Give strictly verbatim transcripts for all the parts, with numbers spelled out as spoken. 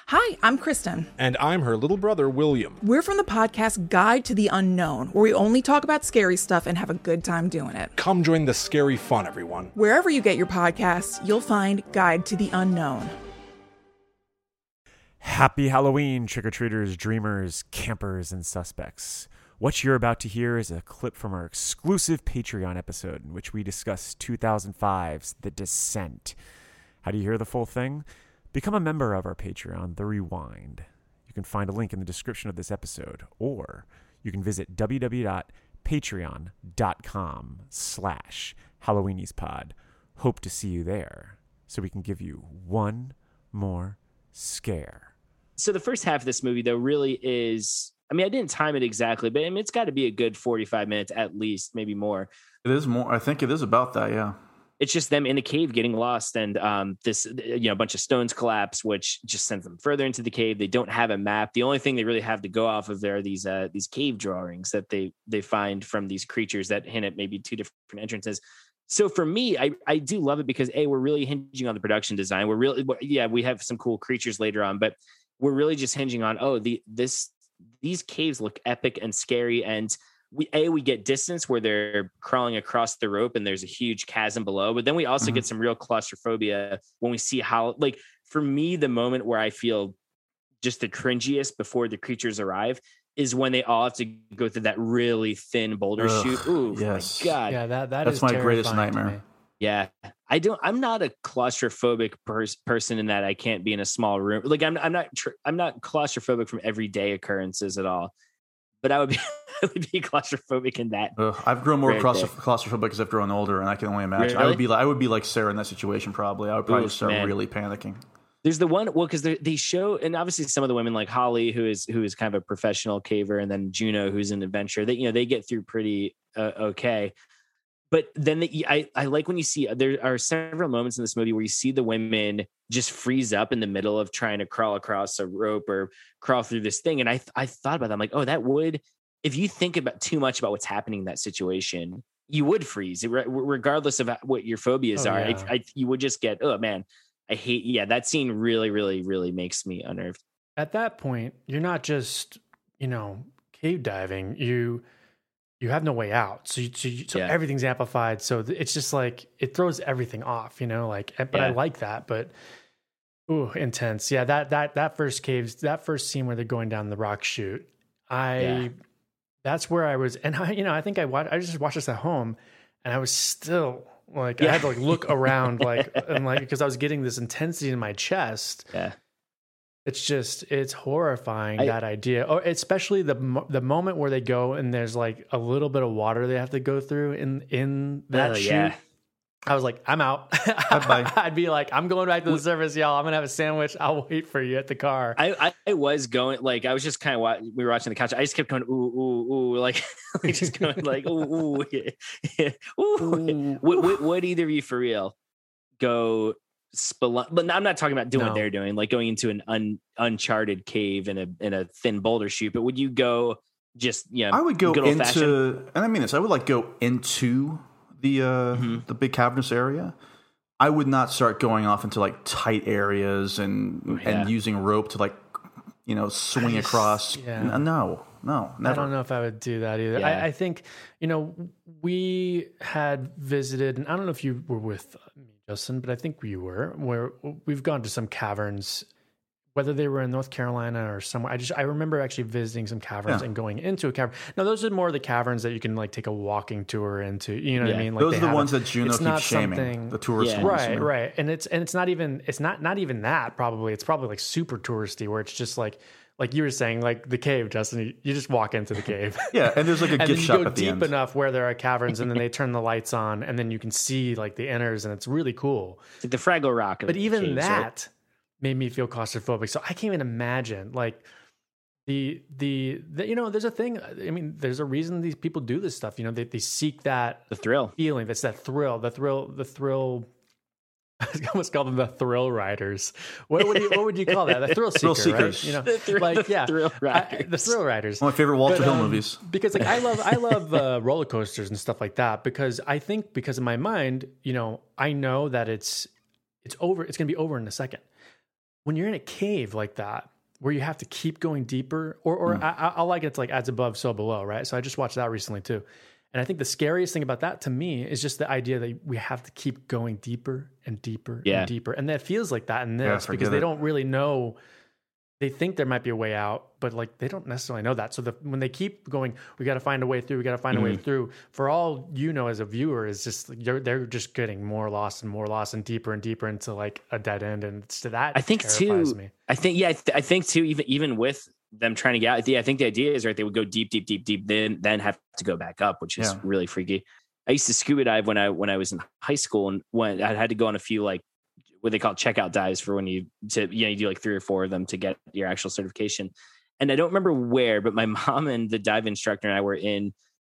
Hi, I'm Kristen. And I'm her little brother, William. We're from the podcast Guide to the Unknown, where we only talk about scary stuff and have a good time doing it. Come join the scary fun, everyone. Wherever you get your podcasts, you'll find Guide to the Unknown. Happy Halloween, trick-or-treaters, dreamers, campers, and suspects. What you're about to hear is a clip from our exclusive Patreon episode in which we discuss two thousand five's The Descent. How do you hear the full thing? Become a member of our Patreon, The Rewind. You can find a link in the description of this episode, or you can visit www.patreon.com slash HalloweeniesPod. Hope to see you there, so we can give you one more scare. So the first half of this movie, though, really is, I mean, I didn't time it exactly, but I mean, it's got to be a good forty-five minutes at least, maybe more. It is more. I think it is about that, yeah. It's just them in the cave getting lost, and um, this, you know, a bunch of stones collapse, which just sends them further into the cave. They don't have a map. The only thing they really have to go off of there are these uh, these cave drawings that they they find from these creatures that hint at maybe two different entrances. So for me, I, I do love it because A, we're really hinging on the production design. We're really, yeah, we have some cool creatures later on, but we're really just hinging on, oh, the this these caves look epic and scary, and we a we get distance where they're crawling across the rope and there's a huge chasm below, but then we also mm-hmm. get some real claustrophobia when we see how, like, for me, the moment where I feel just the cringiest before the creatures arrive is when they all have to go through that really thin boulder Ugh, chute. Ooh, yes. my God. Yeah, that, that That's is my greatest nightmare. Yeah, I don't. I'm not a claustrophobic pers- person in that I can't be in a small room. Like I'm. I'm not. Tr- I'm not claustrophobic from everyday occurrences at all. But I would be. I would be claustrophobic in that. Ugh, I've grown more Right claustroph- claustrophobic as I've grown older, and I can only imagine. Really? I would be. Like, I would be like Sarah in that situation. Probably, I would probably Oof, start man. really panicking. There's the one. Well, because they show, and obviously some of the women like Holly, who is who is kind of a professional caver, and then Juno, who's an adventurer. They you know they get through pretty uh, okay. But then the, I, I like when you see, there are several moments in this movie where you see the women just freeze up in the middle of trying to crawl across a rope or crawl through this thing. And I I thought about that. I'm like, oh, that would, if you think about too much about what's happening in that situation, you would freeze, regardless of what your phobias oh, are. Yeah. I, I, you would just get, oh man, I hate, yeah, that scene really, really, really makes me unnerved. At that point, you're not just, you know, cave diving. You... You have no way out. So, you, so, you, so yeah. everything's amplified. So it's just like, it throws everything off, you know, like, but yeah. I like that, but ooh, intense. Yeah. That, that, that first caves, that first scene where they're going down the rock chute, I, yeah. that's where I was. And I, you know, I think I watched, I just watched this at home and I was still like, yeah. I had to like look around, like, and like, because I was getting this intensity in my chest. Yeah. It's just, it's horrifying, I, that idea. Or especially the the moment where they go and there's like a little bit of water they have to go through in, in that oh, chute. Yeah. I was like, I'm out. I'd be like, I'm going back to the surface, y'all. I'm going to have a sandwich. I'll wait for you at the car. I, I, I was going, like, I was just kind of, wa- we were watching the couch. I just kept going, ooh, ooh, ooh, like, like just going like, ooh, ooh, yeah, yeah, ooh. ooh. Would, would, would either of you for real go spelunk? But I'm not talking about doing no. what they're doing, like going into an un, uncharted cave in a in a thin boulder chute. But would you go just, yeah? You know, I would go into, and I mean this, I would like go into the uh, mm-hmm. the big cavernous area. I would not start going off into like tight areas and yeah. and using rope to like, you know, swing just, across. Yeah. No, no, never. I don't know if I would do that either. Yeah. I, I think, you know, we had visited, and I don't know if you were with me, Justin, but I think you were, where we've gone to some caverns, whether they were in North Carolina or somewhere. I just, I remember actually visiting some caverns yeah. and going into a cavern. Now, those are more the caverns that you can like take a walking tour into, you know yeah. what I mean? Like those are the ones a, that Juno keeps shaming, something, the tourist yeah. ones. Right, right. And it's, and it's not even, it's not, not even that probably. It's probably like super touristy where it's just like, like you were saying, like the cave, Justin, you, you just walk into the cave. yeah, and there's like a and gift then shop you go at the deep end. enough where there are caverns, and then they turn the lights on, and then you can see like the inners, and it's really cool. It's like the Fraggle Rock. Of but even caves, that right? made me feel claustrophobic. So I can't even imagine like the, the the you know, there's a thing. I mean, there's a reason these people do this stuff. You know, they they seek that the thrill feeling. That's that thrill. The thrill. The thrill. I almost call them the thrill riders. What would you what would you call that? The thrill seeker, thrill seekers. Right? You know, the thrill, like yeah, thrill I, the thrill riders. One of my favorite Walter but, Hill um, movies. Because like I love I love uh, roller coasters and stuff like that. Because I think because in my mind, you know, I know that it's it's over. It's going to be over in a second. when you're in a cave like that, where you have to keep going deeper, or, or mm. I, I like it's like as above, so below, right? So I just watched that recently too. And I think the scariest thing about that to me is just the idea that we have to keep going deeper and deeper yeah. and deeper. And that feels like that in this yeah, because they it. don't really know. They think there might be a way out, but like they don't necessarily know that. So the, when they keep going, we got to find a way through. We got to find mm-hmm. a way through. For all you know, as a viewer, is just they're they're just getting more lost and more lost and deeper and deeper into like a dead end. And it's, that I think terrifies too. me. I think yeah. I, th- I think too. Even even with them trying to get out, I think the idea is right. They would go deep, deep, deep, deep, then then have to go back up, which is yeah. really freaky. I used to scuba dive when I when I was in high school, and when I had to go on a few like what they call checkout dives for when you to you know you do like three or four of them to get your actual certification. And I don't remember where, but my mom and the dive instructor and I were in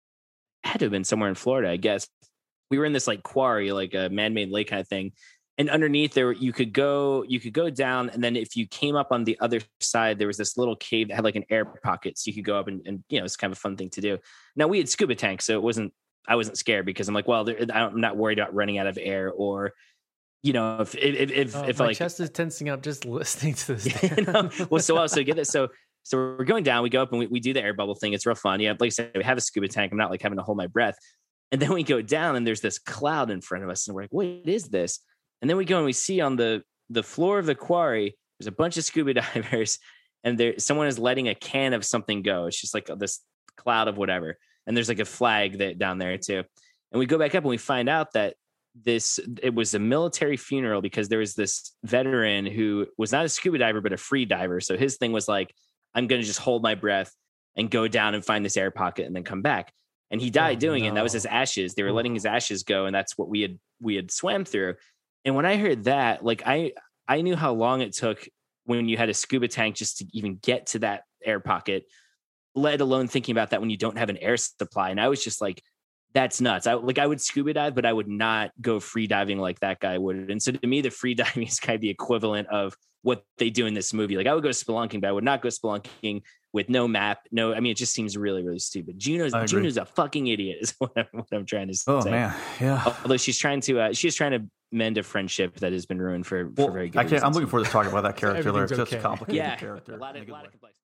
had to have been somewhere in Florida, I guess. We were in this like quarry, like a man-made lake kind of thing. And underneath there, you could go, you could go down. And then if you came up on the other side, there was this little cave that had like an air pocket. So you could go up and, and you know, it's kind of a fun thing to do. Now we had scuba tanks, so it wasn't, I wasn't scared because I'm like, well, I'm not worried about running out of air or, you know, if, if, if, oh, if my like chest is tensing up just listening to this. You know? Well, so, well, so get this. So, so we're going down, we go up and we, we do the air bubble thing. It's real fun. Yeah. Like I said, we have a scuba tank. I'm not like having to hold my breath. And then we go down and there's this cloud in front of us and we're like, what is this? And then we go and we see on the, the floor of the quarry, there's a bunch of scuba divers and there, someone is letting a can of something go. It's just like this cloud of whatever. And there's like a flag that down there too. And we go back up and we find out that this, it was a military funeral because there was this veteran who was not a scuba diver, but a free diver. So his thing was like, I'm going to just hold my breath and go down and find this air pocket and then come back. And he died oh, doing no. it. And that was his ashes. They were letting his ashes go. And that's what we had, we had swam through. And when I heard that, like I, I knew how long it took when you had a scuba tank just to even get to that air pocket, let alone thinking about that when you don't have an air supply. And I was just like, that's nuts. I like, I would scuba dive, but I would not go free diving like that guy would. And so to me, the free diving is kind of the equivalent of what they do in this movie. Like I would go spelunking, but I would not go spelunking with no map. No, I mean, it just seems really, really stupid. Juno's Juno's a fucking idiot is what I'm, what I'm trying to say. Oh man. Yeah. Although she's trying to, uh, she's trying to mend a friendship that has been ruined for, well, for very good I can't, reasons. I'm looking forward to talking about that character. It's okay. such a complicated yeah, character. A lot of, a lot of complexity.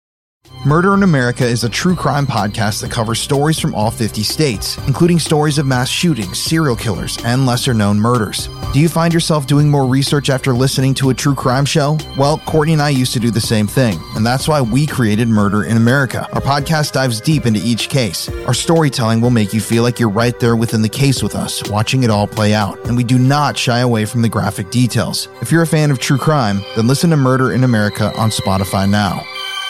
Murder in America is a true crime podcast that covers stories from all fifty states, including stories of mass shootings, serial killers, and lesser-known murders. Do you find yourself doing more research after listening to a true crime show? Well, Courtney and I used to do the same thing, and that's why we created Murder in America. Our podcast dives deep into each case. Our storytelling will make you feel like you're right there within the case with us, watching it all play out, and we do not shy away from the graphic details. If you're a fan of true crime, then listen to Murder in America on Spotify now.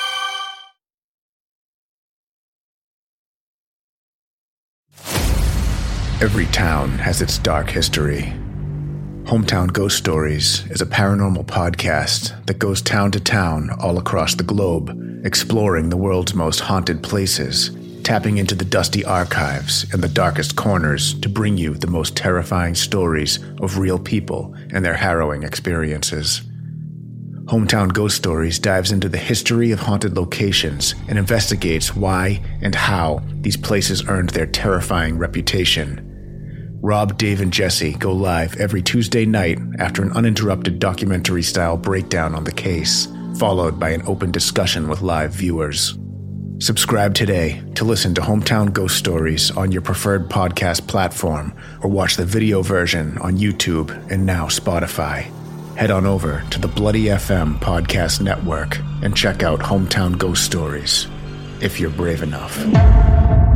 Every town has its dark history. Hometown Ghost Stories is a paranormal podcast that goes town to town all across the globe, exploring the world's most haunted places, tapping into the dusty archives and the darkest corners to bring you the most terrifying stories of real people and their harrowing experiences. Hometown Ghost Stories dives into the history of haunted locations and investigates why and how these places earned their terrifying reputation. Rob, Dave, and Jesse go live every Tuesday night after an uninterrupted documentary-style breakdown on the case, followed by an open discussion with live viewers. Subscribe today to listen to Hometown Ghost Stories on your preferred podcast platform or watch the video version on YouTube and now Spotify. Head on over to the Bloody F M Podcast Network and check out Hometown Ghost Stories, if you're brave enough.